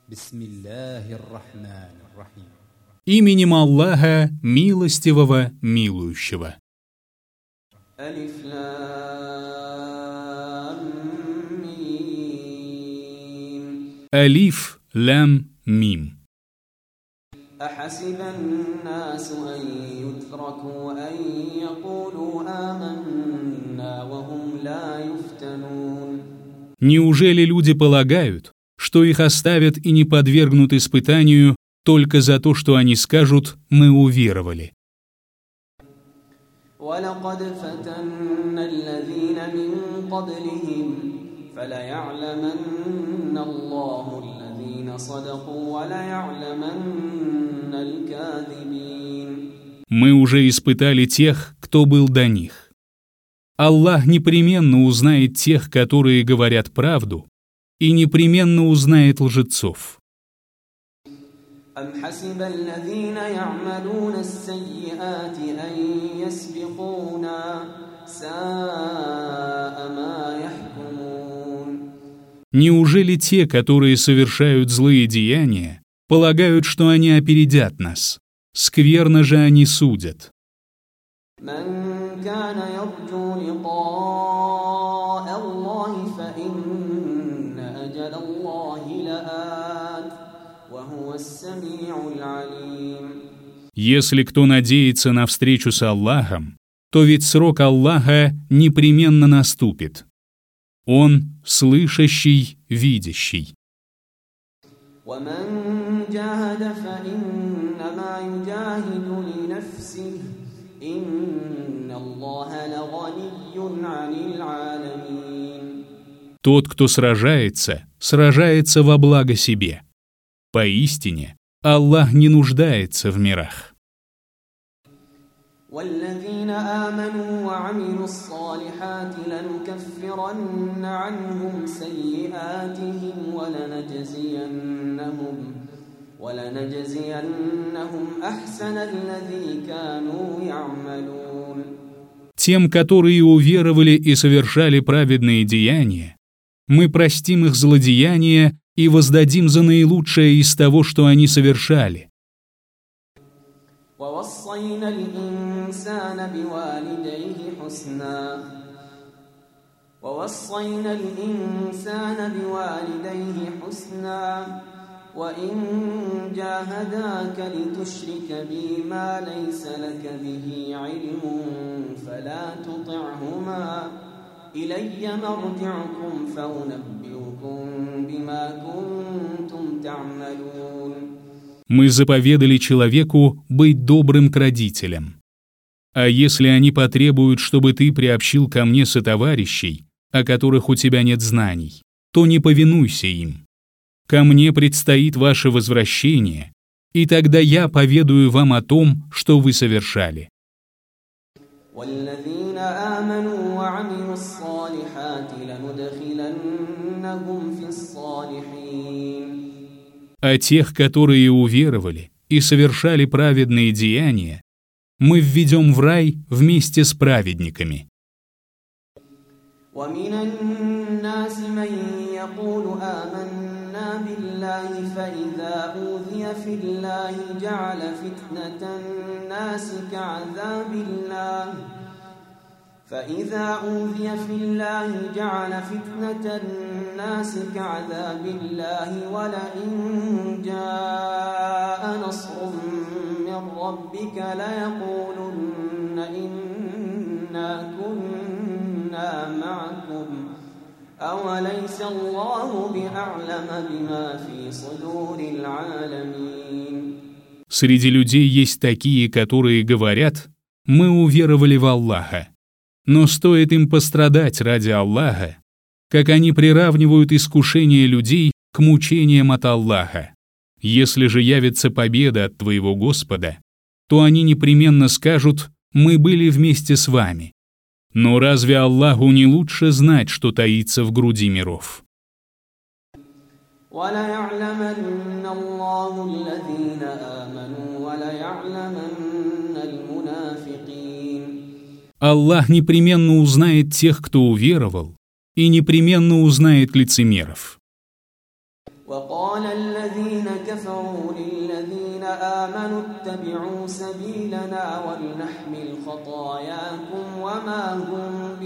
Именем Аллаха, милостивого, милующего. Алиф, лям, мим. أحسب الناس أن يتركوا أن يقولوا آمنا وهم لا يفتنون. Неужели люди полагают, что их оставят и не подвергнут испытанию только за то, что они скажут «мы уверовали»? وَلَقَدْ فَتَنَّا الَّذِينَ مِن قَبْلِهِمْ فَلَيَعْلَمَنَّ اللَّهُ الَّذِينَ صَدَقُوا وَلَيَعْلَمَنَّ الْكَاذِبِينَ. Мы уже испытали тех, кто был до них. Аллах непременно узнает тех, которые говорят правду, и непременно узнает лжецов. أَمْ حَسِبَ الَّذِينَ يَعْمَلُونَ السَّيِّئَاتِ أَن يَسْبِقُونَا سَاءَ مَا يَحْكُمُونَ. Неужели те, которые совершают злые деяния, полагают, что они опередят нас? Скверно же они судят. مَنْ كَانَ يَرْجُو لِقَاءَ اللَّهِ فَإِنَّ أَجَلَ اللَّهِ لَآتٍ وَهُوَ السَّمِيعُ الْعَلِيمُ. Если кто надеется на встречу с Аллахом, то ведь срок Аллаха непременно наступит. Он слышащий, видящий. وَمَنْ جَاهَدَ فَإِنَّمَا يُجَاهِدُ لِنَفْسِهِ إِنَّ اللَّهَ لَغَنِيٌّ عَنِ الْعَالَمِينَ. Тот, кто сражается, сражается во благо себе. Поистине, Аллах не нуждается в мирах. وَالَّذِينَ آمَنُوا وَعَمِلُوا الصَّالِحَاتِ لَنُكَفِّرَنَّ عَنْهُمْ سَيِّئَاتِهِمْ وَلَنَجْزِيَنَّهُمْ أَحْسَنَ الَّذِي كَانُوا يَعْمَلُونَ. Тем, которые уверовали и совершали праведные деяния, мы простим их злодеяния и воздадим за наилучшее из того, что они совершали. وَوَصَّيْنَا الْإِنسَانَ بِوَالِدَيْهِ حُسْنًا وَإِن جَاهَدَاكَ لِتُشْرِكَ بِي مَا لَيْسَ لَكَ بِهِ عِلْمٌ فَلَا تُطِعْهُمَا إِلَيَّ مَرْجِعُكُمْ فَأُنَبِّئُكُم بِمَا كُنتُمْ تَعْمَلُونَ. Мы заповедали человеку быть добрым к родителям. А если они потребуют, чтобы ты приобщил ко мне сотоварищей, о которых у тебя нет знаний, то не повинуйся им. Ко мне предстоит ваше возвращение, и тогда я поведаю вам о том, что вы совершали. وَالَّذِينَ آمَنُوا وَعَمِلُوا الصَّالِحَاتِ لَنُدْخِلَنَّهُمْ فِي الصَّالِحِينَ. А тех, которые уверовали и совершали праведные деяния, мы введем в рай вместе с праведниками. وَمِنَ النَّاسِ مَن يَقُولُ آمَنَّا بِاللَّهِ فَإِذَا أُوذِيَ فِي اللَّهِ جَعَلَ فِتْنَةَ النَّاسِ كَعَذَابِ اللَّهِ وَلَئِن جَاءَ نَصْرٌ مِّن رَّبِّكَ لَيَقُولُنَّ إِنَّا كُنَّا مَعَكُمْ أَوَلَيْسَ اللَّهُ بِأَعْلَمَ بِمَا فِي صُدُورِ الْعَالَمِينَ. Среди людей есть такие, которые говорят: «Мы уверовали в Аллаха». Но стоит им пострадать ради Аллаха, как они приравнивают искушение людей к мучениям от Аллаха. Если же явится победа от твоего Господа, то они непременно скажут: «Мы были вместе с вами». Но разве Аллаху не лучше знать, что таится в груди миров? وَلَيَعْلَمَنَّ اللَّهُ الَّذِينَ آمَنُوا وَلَيَعْلَمَنَّ الْمُنَافِقِينَ. Аллах непременно узнает тех, кто уверовал, и непременно узнает лицемеров. وقال الذين كفروا للذين آمنوا اتبعوا سبيلنا ولنحمل خطاياكم وما هم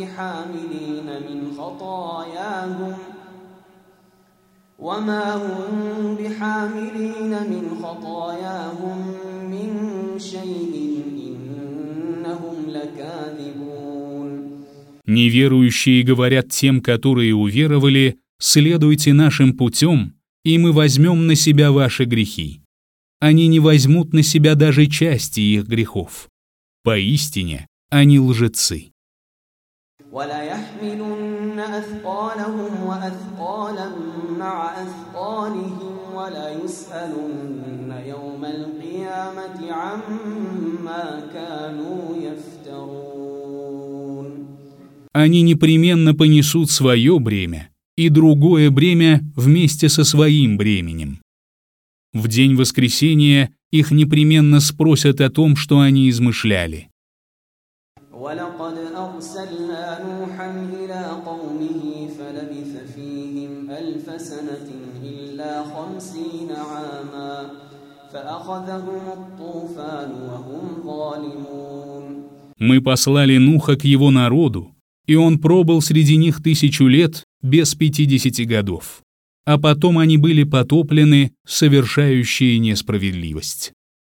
بحاملين من خطاياهم من شيء إنهم لكاذبون. Неверующие говорят тем, которые уверовали: «Следуйте нашим путем, и мы возьмем на себя ваши грехи». Они не возьмут на себя даже части их грехов. Поистине, они лжецы. وَلَيَحْمِلُنَّ أَثْقَالَهُمْ وَأَثْقَالًا مَعَ أَثْقَالِهِمْ وَلَيُسْأَلُنَّ يَوْمَ الْقِيَامَةِ عَمَّا كَانُوا يَفْتَرُونَ. Они непременно понесут свое бремя и другое бремя вместе со своим бременем. В день воскресения их непременно спросят о том, что они измышляли. وَلَقَدْ أَرْسَلْنَا نُوحًا إِلَى قَوْمِهِ فَلَبِثَ فِيهِمْ أَلْفَ سَنَةٍ إِلَّا 50 عَامًا فَأَخَذَهُمُ الطُّوفَانُ وَهُمْ ظَالِمُونَ. Мы послали Нуха к его народу, и он пробыл среди них 1000 лет без 50 годов. А потом они были потоплены, совершающие несправедливость.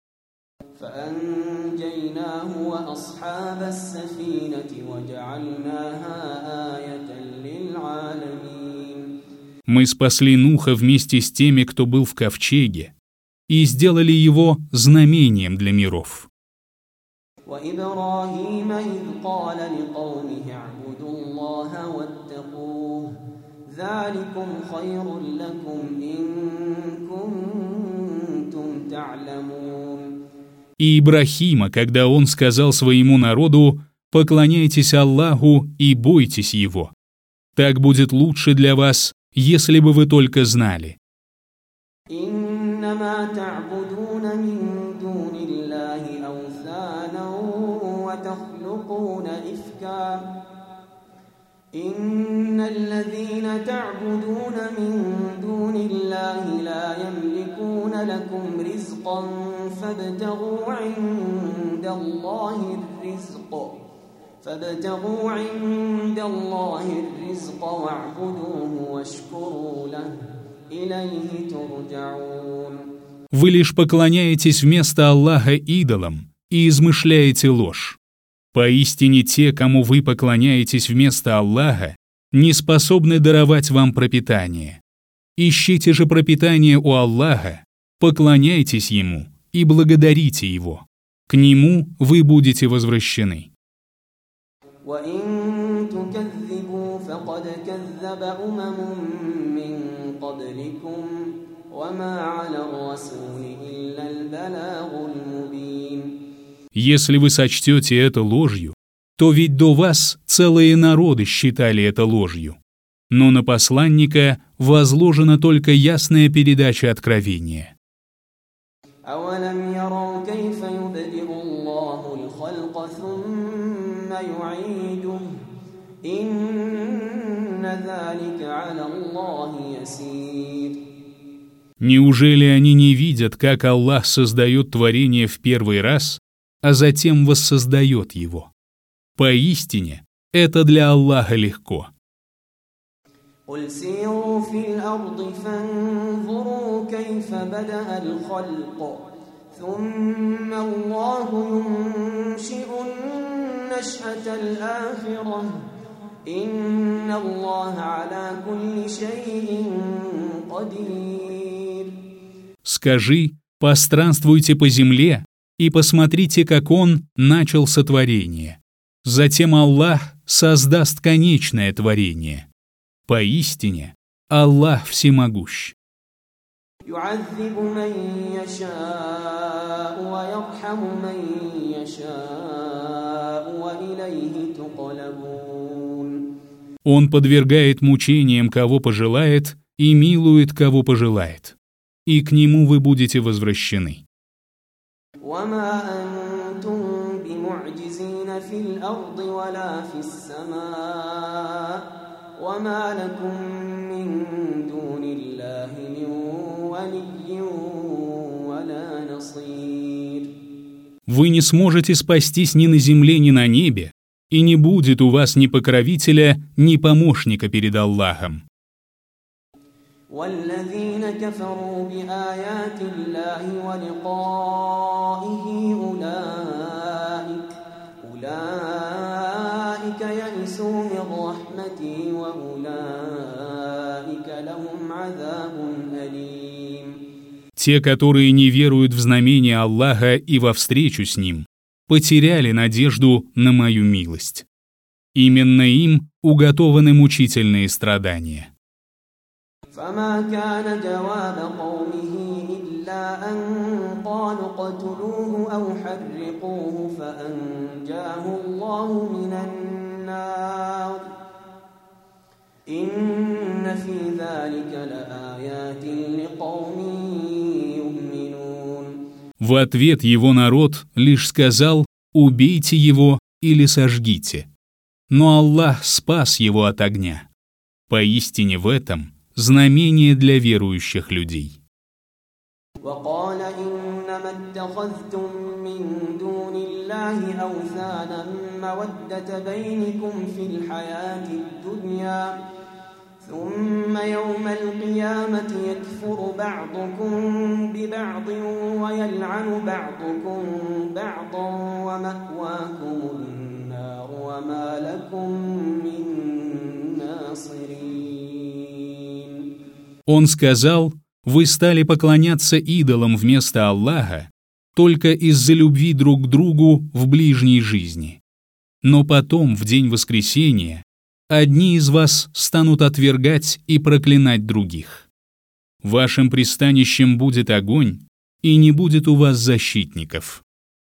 Мы спасли Нуха вместе с теми, кто был в ковчеге, и сделали его знамением для миров. وإبراهيم إذ قال لقومه اعبدوا الله واتقوه ذلكم خير لكم إن كنتم تعلمون. И Ибрахима, когда он сказал своему народу: «Поклоняйтесь Аллаху и бойтесь Его. Так будет лучше для вас, если бы вы только знали». إنما تعبدون من دون الله أوثانا وتخلقون إفكا إن الذين تعبدون من دون الله لا يملكون لكم رزقا فابتغوا عند الله الرزق واعبدوه واشكروا له إليه ترجعون. Вы лишь поклоняетесь вместо Аллаха идолам и измышляете ложь. Поистине те, кому вы поклоняетесь вместо Аллаха, не способны даровать вам пропитание. Ищите же пропитание у Аллаха, поклоняйтесь Ему и благодарите Его. К Нему вы будете возвращены. وَإِن تُكَذِّبُوا فَقَدْ كَذَّبَ أُمَمٌ مِّن قَبْلِكُمْ وَمَا عَلَى الرَّسُولِ إِلَّا الْبَلَاغُ الْمُبِينُ. Если вы сочтете это ложью, то ведь до вас целые народы считали это ложью. Но на посланника возложена только ясная передача откровения. أَوَلَمْ يَرَوْا كَيْفَ يُبْدِئُ اللَّهُ الْخَلْقَ ثُمَّ يُعِيدُهُ إِنَّ ذَلِكَ عَلَى اللَّهِ يَسِيرٌ. Неужели они не видят, как Аллах создает творение в первый раз, а затем воссоздает его? Поистине, это для Аллаха легко. قُلْ سِيرُوا فِي الْأَرْضِ فَانظُرُوا كَيْفَ بَدَأَ الْخَلْقَ ثُمَّ اللَّهُ يُنشِئُ النَّشْأَةَ الْآخِرَةَ إِنَّ اللَّهَ عَلَى كُلِّ شَيْءٍ قَدِيرٌ. Скажи: постранствуйте по земле и посмотрите, как Он начал сотворение. Затем Аллах создаст конечное творение. Поистине, Аллах всемогущ. يُعَذِّبُ مَن يَشَاءُ وَيَرْحَمُ مَن يَشَاءُ وَإِلَيْهِ تُقْلَبُونَ. Он подвергает мучениям, кого пожелает, и милует, кого пожелает. И к Нему вы будете возвращены. وَمَا أَنْتُمْ بِمُعْجِزِينَ فِي الْأَرْضِ وَلَا فِي السَّمَاءِ وَمَا لَكُمْ مِنْ دُونِ اللَّهِ مِنْ ولا نصير. Вы не сможете спастись ни на земле, ни на небе, и не будет у вас ни покровителя, ни помощника перед Аллахом. والذين كفروا بآيات الله ولقائه أولئك يئسوا من رحمتي وأولئك لهم عذاب أليم. Те, которые не веруют в знамения Аллаха и во встречу с Ним, потеряли надежду на мою милость. Именно им уготованы мучительные страдания. فما كان جواب قومه إلا أن قالوا اقتلوه أو حرقوه فأنجاه الله من النار إن في ذلك لآيات لقوم يؤمنون. В ответ его народ лишь сказал: «Убейте его или сожгите». Но Аллах спас его от огня. Поистине в этом знамение для верующих людей. وقال إنما اتخذتم من دون الله أوثانا مودة بينكم في الحياة الدنيا ثم يوم القيامة يكفر بعضكم ببعض ويلعن بعضكم بعضا ومأواكم النار وما لكم من ناصرين. Он сказал: «Вы стали поклоняться идолам вместо Аллаха только из-за любви друг к другу в ближней жизни. Но потом, в день воскресения, одни из вас станут отвергать и проклинать других. Вашим пристанищем будет огонь, и не будет у вас защитников».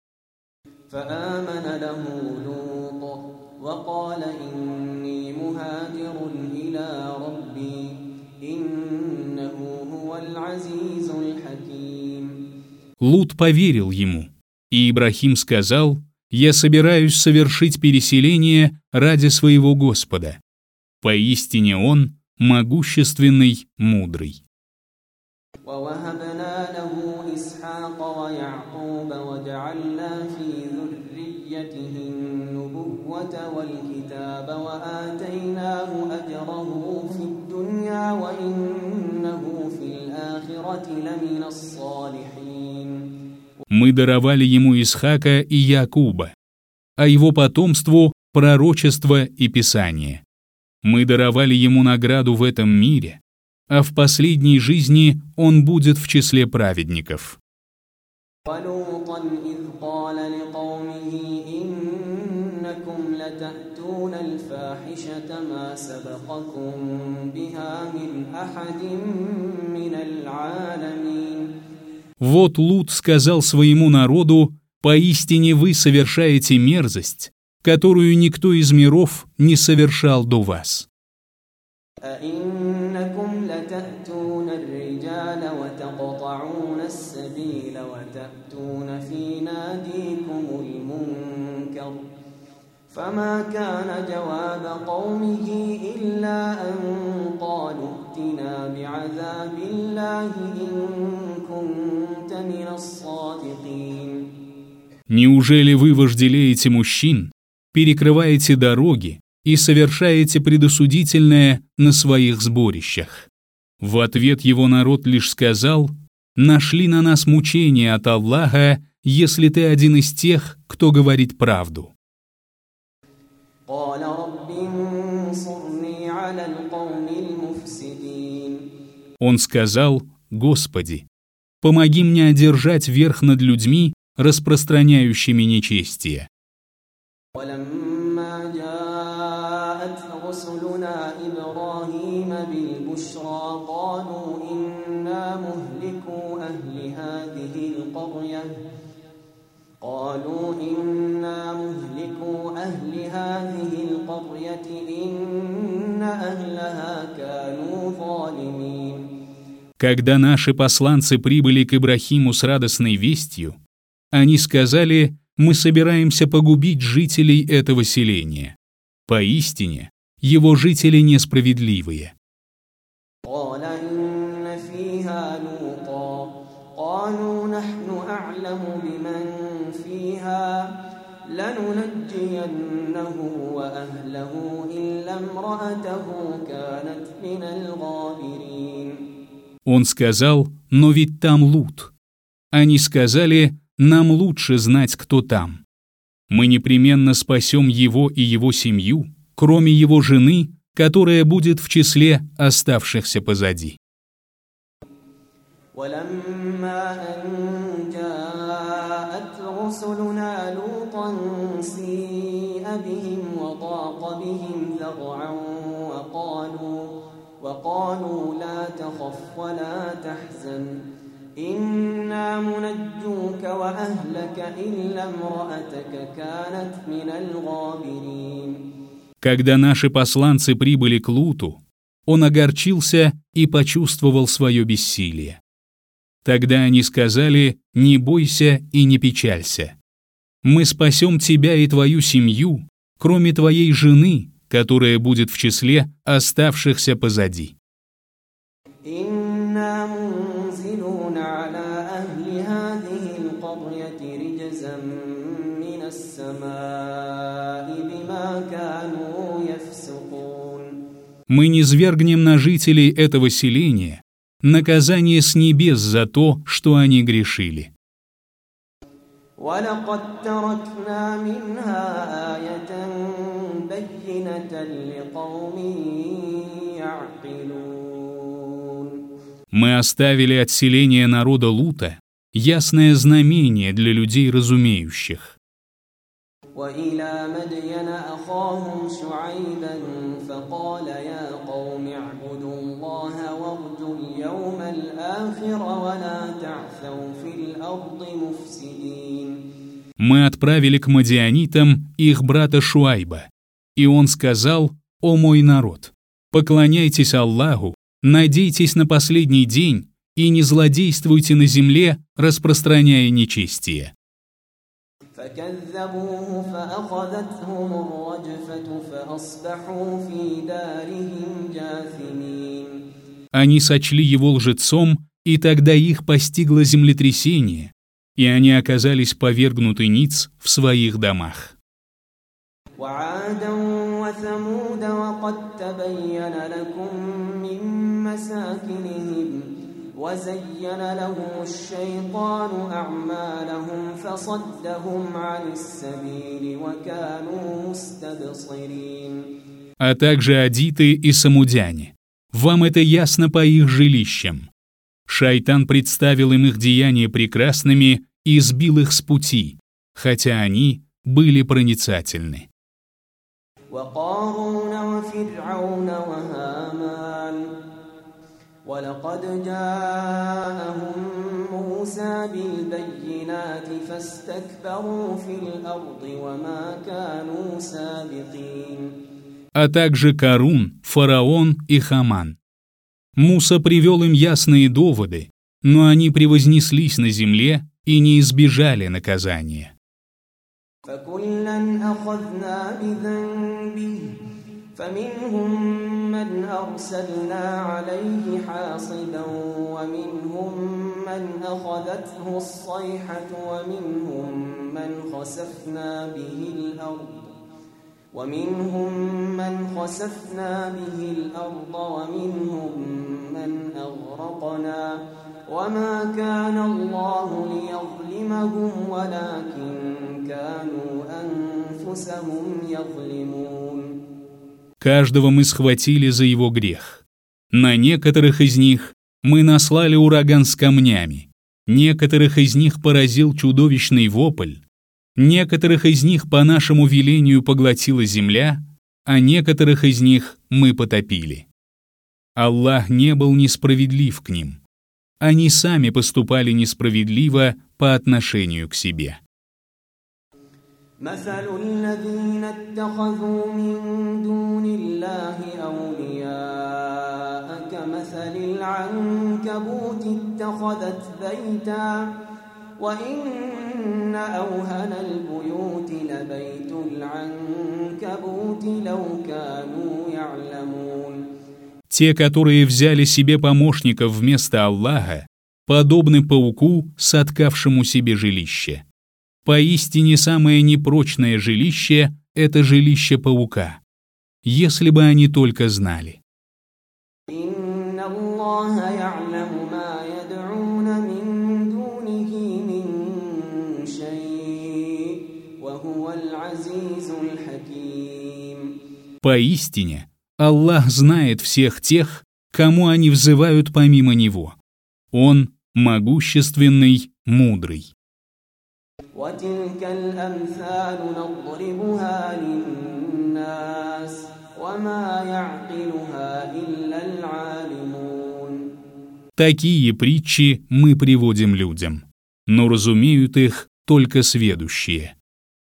فآمن له لوط وقال إني مهاجر إلى ربي إنه هو العزيز الحكيم. Лут поверил ему, и Ибрахим сказал: «Я собираюсь совершить переселение ради своего Господа. Поистине Он могущественный, мудрый». ووهبنا له إسحاق ويعقوب وجعلنا في ذريته النبوة والكتاب وآتيناه أجره في الدنيا وإنه في الآخرة لمن الصالحين. Мы даровали ему Исхака и Якуба, а его потомству – пророчество и Писание. Мы даровали ему награду в этом мире, а в последней жизни он будет в числе праведников. وَلُوطًا إِذْ قَالَ لِقَوْمِهِ إِنَّكُمْ لَتَأْتُونَ الْفَاحِشَةَ مَا سَبَقَكُم بِهَا مِنْ أَحَدٍ مِنَ الْعَالَمِينَ. Вот Лут сказал своему народу: «Поистине вы совершаете мерзость, которую никто из миров не совершал до вас». أَإِنَّكُمْ لَتَأْتُونَ الرِّجَالَ وَتَقْطَعُونَ السَّبِيلَ وَتَأْتُونَ فِي نَادِيكُمُ الْمُنكَرَ فَمَا كَانَ جَوَابَ قَوْمِهِ إِلَّا أَن قَالُوا ائْتِنَا بِعَذَابِ اللَّهِ إِن كُنتَ مِنَ الصَّادِقِينَ. Неужели вы вожделеете мужчин, перекрываете дороги и совершаете предосудительное на своих сборищах? В ответ его народ лишь сказал: «Нашли на нас мучения от Аллаха, если ты один из тех, кто говорит правду». قَالَ رَبِّ انصُرْنِي عَلَى الْقَوْمِ الْمُفْسِدِينَ. Он сказал: «Господи, помоги мне одержать верх над людьми, распространяющими нечестие». وَلَمَّا جَاءَتْ رُسُلُنَا إِبْرَاهِيمَ بِالْبُشْرَى قَالُوا إِنَّا مُهْلِكُو أَهْلِ هَذِهِ الْقَرْيَةِ إِنَّ أَهْلَهَا كَانُوا ظَالِمِينَ. Когда наши посланцы прибыли к Ибрахиму с радостной вестью, они сказали: «Мы собираемся погубить жителей этого селения. Поистине, его жители несправедливые». قَالَ إِنَّ فِيهَا لُوطًا أعلم بمن فيها لننجينه وأهله إلا امرأته كانت من الغابرين. Он сказал: «Но ведь там Лут». Они сказали: «Нам лучше знать, кто там. Мы непременно спасем его и его семью, кроме его жены, которая будет в числе оставшихся позади». ولما أن جاءت رسلنا لوطا سيء بهم وضاق بهم ذرعا وقالوا لا تخف ولا تحزن إنا منجوك وأهلك إلا امرأتك كانت من الغابرين. Когда наши посланцы прибыли к Луту, он огорчился и почувствовал свое бессилие. Тогда они сказали: «Не бойся и не печалься. Мы спасем тебя и твою семью, кроме твоей жены, которая будет в числе оставшихся позади». Мы низвергнем на жителей этого селения наказание с небес за то, что они грешили. وَلَقَدْ تَرَكْنَا مِنْهَا آيَةً بَيِّنَةً لِقَوْمٍ يَعْقِلُونَ. Мы оставили от селения народа Лута ясное знамение для людей разумеющих. وإلى مدين أخاهم شعيبا فقال يا قوم اعبدوا الله وارجوا اليوم الآخر ولا تعثوا في الأرض مفسدين. Мы отправили к мадианитам их брата Шуайба, и он сказал: «О мой народ, поклоняйтесь Аллаху, надейтесь на последний день и не злодействуйте на земле, распространяя нечестие». فكذبوه فأخذتهم الرجفة فأصبحوا في دارهم جاثمين. Они сочли его лжецом, и тогда их постигло землетрясение, и они оказались повергнуты ниц в своих домах. وعادا وثمود وقد تبين لكم من مساكنهم وزين لهم الشيطان أعمالهم فصدهم عن السبيل وكانوا مستبصرين. А также адиты и самудяне. Вам это ясно по их жилищам. Шайтан представил им их деяния прекрасными и сбил их с пути, хотя они были проницательны. وقارون وفرعون وهامان ولقد جاءهم موسى بالبينات فاستكبروا في الأرض وما كانوا سابقين. А также Карун, фараон и Хаман. Муса привел им ясные доводы, но они превознеслись на земле и не избежали наказания. فكلا أخذنا بذنبه فمنهم من أرسلنا عليه حاصبا ومنهم من أخذته الصيحة ومنهم من خسفنا به الأرض ومنهم من أغرقنا وما كان الله ليظلمهم ولكن كانوا أنفسهم يظلمون. Каждого мы схватили за его грех. На некоторых из них мы наслали ураган с камнями, некоторых из них поразил чудовищный вопль, некоторых из них по нашему велению поглотила земля, а некоторых из них мы потопили. Аллах не был несправедлив к ним. Они сами поступали несправедливо по отношению к себе. مثل الذين اتخذوا من دون الله أولياء كمثل العنكبوت اتخذت بيتا وإن أوهن البيوت لبيت العنكبوت لو كانوا يعلمون. Те, которые взяли себе помощников вместо Аллаха, подобны пауку, соткавшему себе жилище. Поистине самое непрочное жилище — это жилище паука. Если бы они только знали. Поистине, Аллах знает всех тех, кому они взывают помимо Него. Он могущественный, мудрый. Такие притчи мы приводим людям, но разумеют их только сведущие.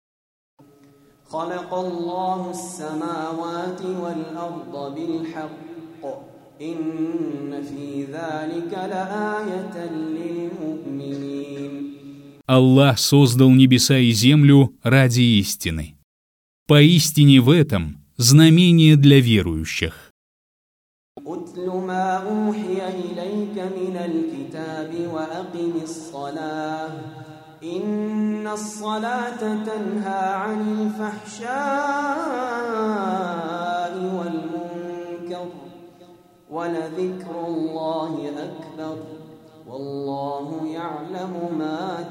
خلق الله السماوات والأرض بالحق إن في ذلك لآية للمؤمنين. Аллах создал небеса и землю ради истины. Поистине в этом знамение для верующих. أتل ما أوحي إليك من الكتاب وأقم الصلاة إن الصلاة تنهى عن الفحشاء والمنكر ولذكر الله أكبر والله يعلم ما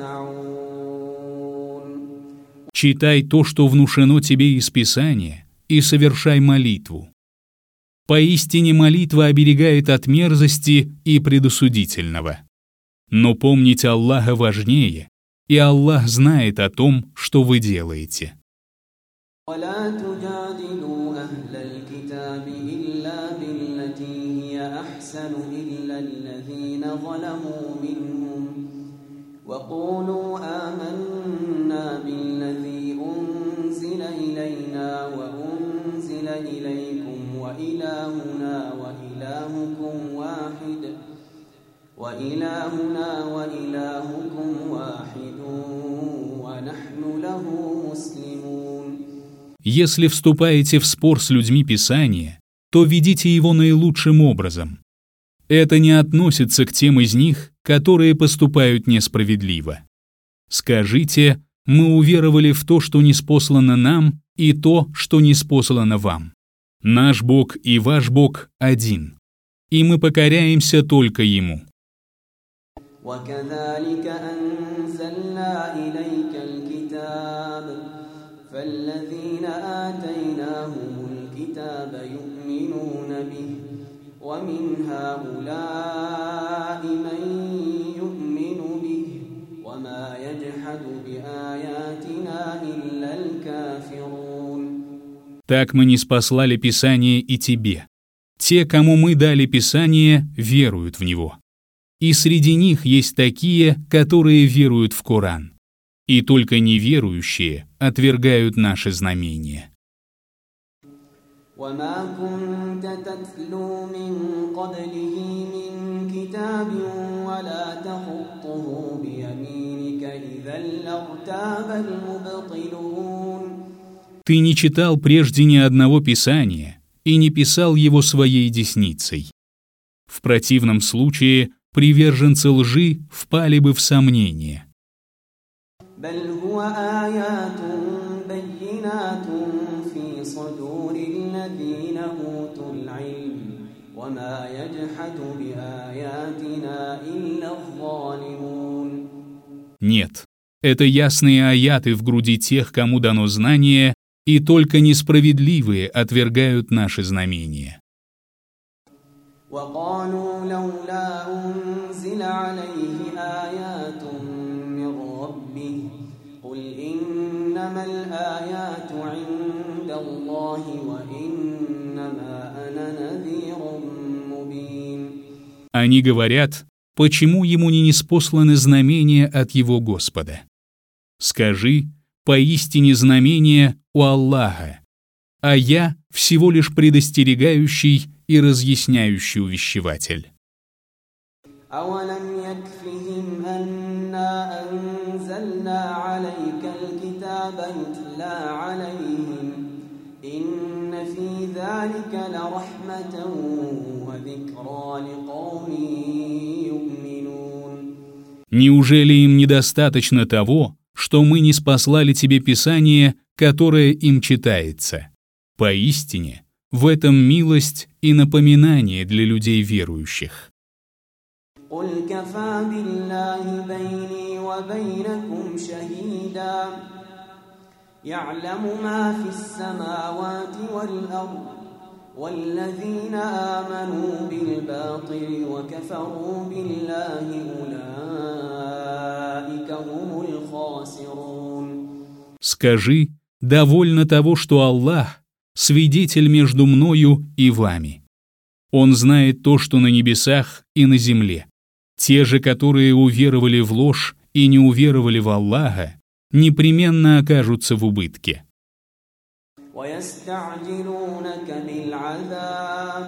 تصنعون. Читай то, что внушено тебе из Писания, и совершай молитву. Поистине молитва оберегает от мерзости и предосудительного. Но помнить Аллаха важнее, и Аллах знает о том, что вы делаете. ولا تجادلوا أهل الكتاب إلا بالتي هي أحسن إلا الذين ظلموا منهم وقولوا آمنا بالذي أنزل إلينا وأنزل إليكم وإلهنا وإلهكم واحد ونحن له مسلمون. Если вступаете в спор с людьми Писания, то ведите его наилучшим образом. Это не относится к тем из них, которые поступают несправедливо. Скажите: мы уверовали в то, что ниспослано нам, и то, что ниспослано вам. Наш Бог и ваш Бог один, и мы покоряемся только Ему. وكذلك أنزلنا إليك الكتاب فالذين آتيناهم الكتاب يؤمنون به ومن هؤلاء من يؤمن به وما يجحد بآياتنا إلا الكافرون. Так мы ниспослали Писание и тебе. Те, кому мы дали Писание, веруют в него. И среди них есть такие, которые веруют в Коран. И только неверующие отвергают наши знамения. وما كنت تتلو من قبله من كتاب ولا تخطه بيمينك إذا لارتاب المبطلون. Ты не читал прежде ни одного Писания и не писал его своей десницей. В противном случае приверженцы лжи впали бы в сомнение. بل هو آيات بينات في صدور الذين أوتوا العلم وما يجحد بآياتنا إلا الظالمون. Нет, это ясные аяты в груди тех, кому дано знание, и только несправедливые отвергают наши знамения. وقالوا لولا أنزل عليه آيات من ربه قل إنما الآيات عند الله وإنما أنا نذير مبين. Они говорят: почему ему не ниспосланы знамения от его Господа? Скажи: поистине знамения у Аллаха, а я всего лишь предостерегающий и разъясняющий увещеватель. أولم يكفهم أنا أنزلنا عليك الكتاب يتلى عليهم إن في ذلك لرحمة وذكرى لقوم يؤمنون. Неужели им недостаточно того, что мы не спаслали тебе Писание, которое им читается? Поистине, в этом милость и напоминание для людей верующих. قل كفى بالله بيني وبينكم شهيدا يعلم ما في السماوات والأرض والذين آمنوا بالباطل وكفروا بالله أولئك هم الخاسرون. Скажи, довольно того, что Аллах — свидетель между мною и вами. Он знает то, что на небесах и на земле. Те же, которые уверовали в ложь и не уверовали в Аллаха, непременно окажутся в убытке. ويستعجلونك بالعذاب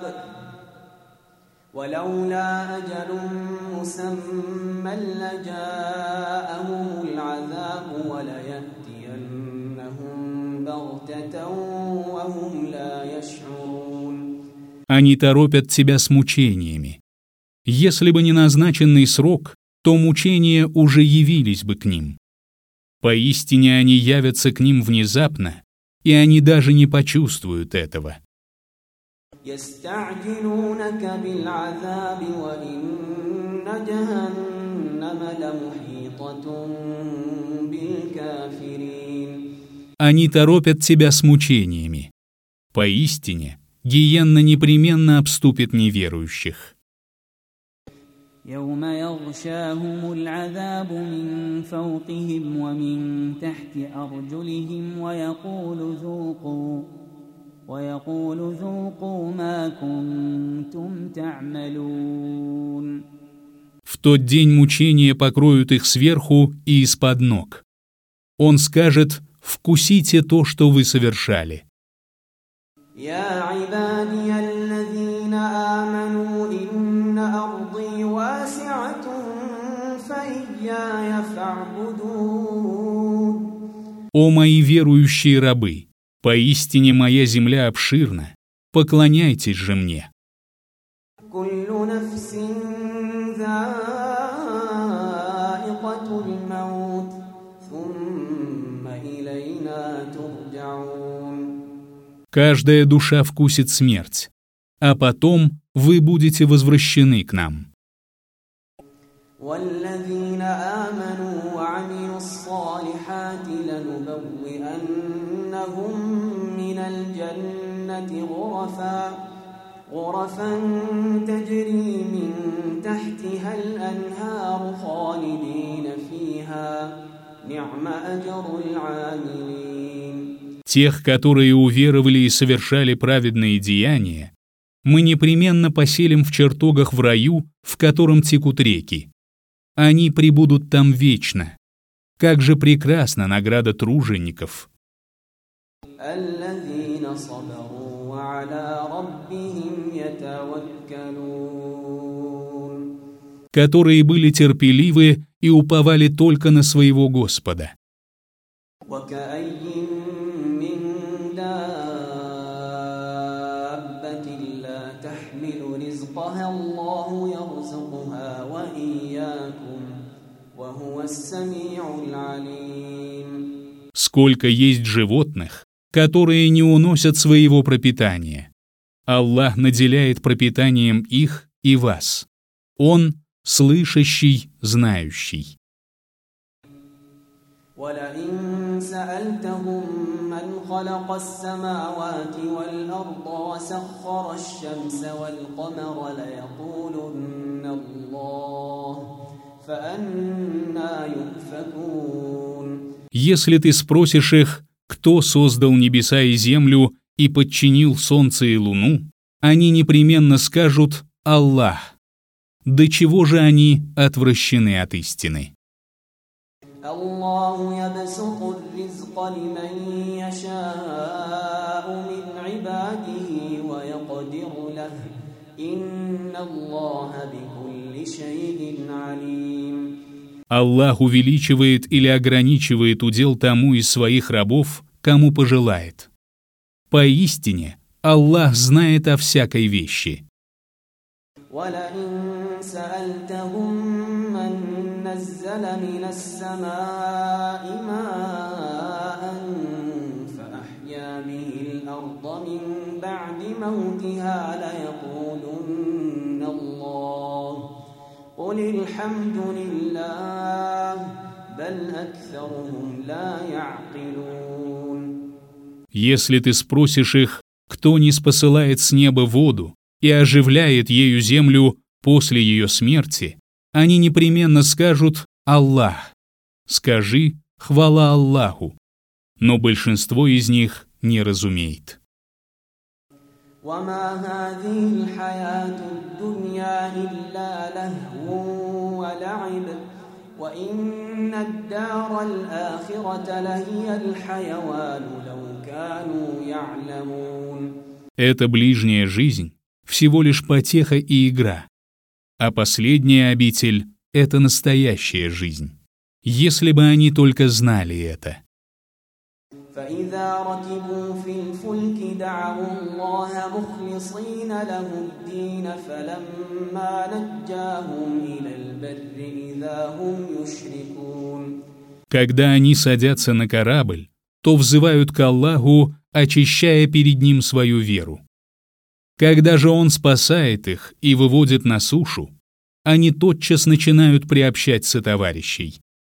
ولولا أجل مسمى لجاءهم العذاب وليأتينهم بغتة وهم لا يشعرون. Они торопят тебя с мучениями. Если бы не назначенный срок, то мучения уже явились бы к ним. Поистине они явятся к ним внезапно, и они даже не почувствуют этого. يستعجلونك بالعذاب وإن جهنم لمحيطة بالكافرين. Они торопят тебя с мучениями. Поистине, гиенна непременно обступит неверующих. يوم يغشاهم العذاب من فوقهم ومن تحت أرجلهم ويقول ذوقوا ما كنتم تعملون. В тот день мучения покроют их сверху и из-под ног. Он скажет: «Вкусите то, что вы совершали». يا عبادي الذين آمنوا إن أرضي واسعة فإياي فاعبدون. «О мои верующие рабы, поистине моя земля обширна, поклоняйтесь же мне». كل نفس ذائقة الموت ثم إلينا ترجعون. Каждая душа вкусит смерть, а потом вы будете возвращены к нам. والذين آمنوا وعملوا الصالحات لنبوئنهم من الجنة غرفا تجري من تحتها الأنهار خالدين فيها نعم أجر العاملين. Тех, которые уверовали и совершали праведные деяния, мы непременно поселим в чертогах в раю, в котором текут реки. Они пребудут там вечно. Как же прекрасна награда тружеников! الذين صبروا وعلى ربهم يتوكلون. Которые были терпеливы и уповали только на своего Господа. وكأي من دابة لا تحمل رزقها الله يرزقها وإياكم وهو السميع العليم. Сколько есть животных, которые не уносят своего пропитания. Аллах наделяет пропитанием их и вас. Он слышащий, знающий. ولئن سألتهم من خلق السماوات والأرض وسخر الشمس والقمر ليقولن الله فأنى يؤفكون. Если ты спросишь их, кто создал небеса и землю и подчинил солнце и луну, они непременно скажут: Аллах. До чего же они отвращены от истины? الله يبسط الرزق لمن يشاء من عباده ويقدر له إن الله بكل شيء عليم. Аллах увеличивает или ограничивает удел тому из своих рабов, кому пожелает. Поистине, Аллах знает о всякой вещи. ولئن سألتهم من نزل من السماء ماء فأحيا به الأرض من بعد موتها ليقولن الله قل الحمد لله بل أكثرهم لا يعقلون. Если ты спросишь их, кто ниспосылает с неба воду и оживляет ею землю после ее смерти, они непременно скажут «Аллах». Скажи «Хвала Аллаху». Но большинство из них не разумеет. وما هذه الحياة الدنيا إلا لهو ولعب وإن الدار الآخرة لهي الحيوان لو كانوا يعلمون. Эта ближняя жизнь всего лишь потеха и игра, а последняя обитель — это настоящая жизнь, если бы они только знали это. فإذا ركبوا في الفلك دعوا الله مخلصين له الدين فلما نجاهم إلى البر إذا هم يشركون. Когда они садятся на корабль, то взывают к Аллаху, очищая перед ним свою веру. Когда же Он спасает их и выводит на сушу, они тотчас начинают приобщать сотоварищей.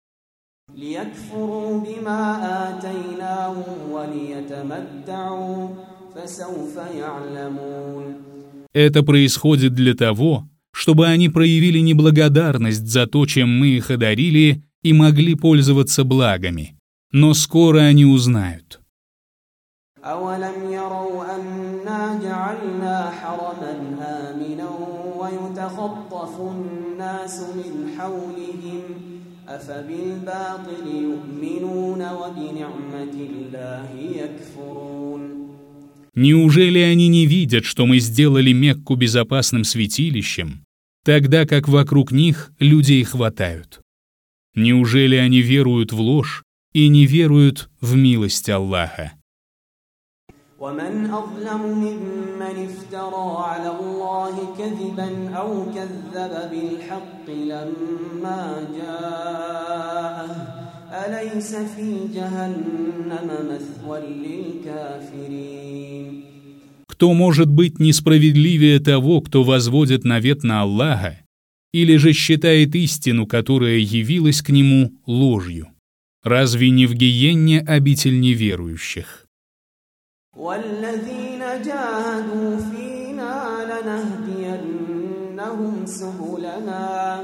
ليكفروا بما آتيناهم وليتمتعوا فسوف يعلمون. Это происходит для того, чтобы они проявили неблагодарность за то, чем мы их одарили, и могли пользоваться благами. Но скоро они узнают. أولم يروا أنا جعلنا حرما آمنا ويتخطف الناس من حولهم أفبالباطل يؤمنون وبنعمة الله يكفرون. Неужели они не видят, что мы сделали Мекку безопасным святилищем, тогда как вокруг них людей хватают? Неужели они веруют в ложь и не веруют в милость Аллаха? ومن أظلم ممن افترى على الله كذبا أو كذب بالحق لما جاءه أليس في جهنم مثوى للكافرين. Кто может быть несправедливее того, кто возводит навет на Аллаха, или же считает истину, которая явилась к нему, ложью? Разве не в гиенне обитель неверующих? والذين جاهدوا فينا لنهدينهم سبلنا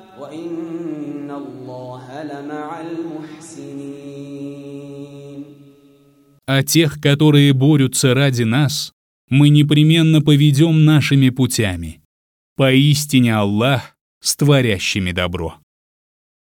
وإن الله لمع المحسنين. А тех, которые борются ради нас, мы непременно поведем нашими путями. Поистине Аллах с творящими добро.